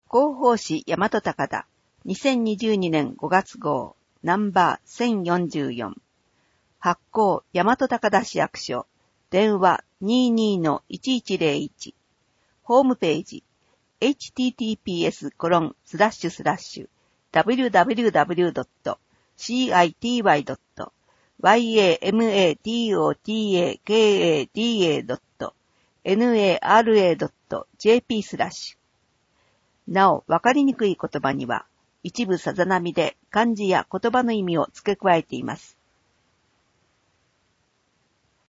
広報誌大和高田2022年5月号ナンバー1044発行大和高田市役所電話 22-1101 ホームページ https://www.city.yamatotaka.nara.jp/ なお、わかりにくい言葉には、一部さざ波で漢字や言葉の意味を付け加えています。